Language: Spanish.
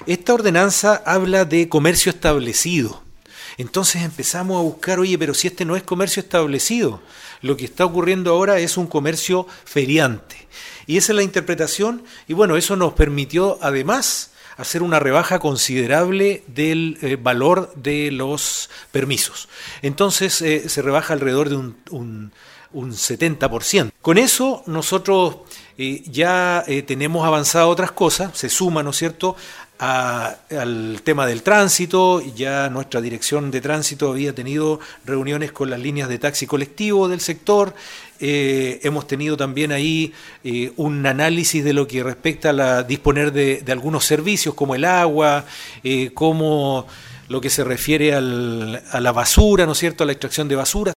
esta ordenanza habla de comercio establecido. Entonces empezamos a buscar, oye, pero si este no es comercio establecido, lo que está ocurriendo ahora es un comercio feriante. Y esa es la interpretación, y bueno, eso nos permitió además hacer una rebaja considerable del valor de los permisos. Entonces se rebaja alrededor de un 70%. Con eso nosotros ya tenemos avanzado otras cosas, se suma, ¿no es cierto?, al tema del tránsito. Ya nuestra dirección de tránsito había tenido reuniones con las líneas de taxi colectivo del sector. Hemos tenido también ahí un análisis de lo que respecta a disponer de algunos servicios como el agua, como lo que se refiere a la basura, ¿no es cierto?, a la extracción de basura.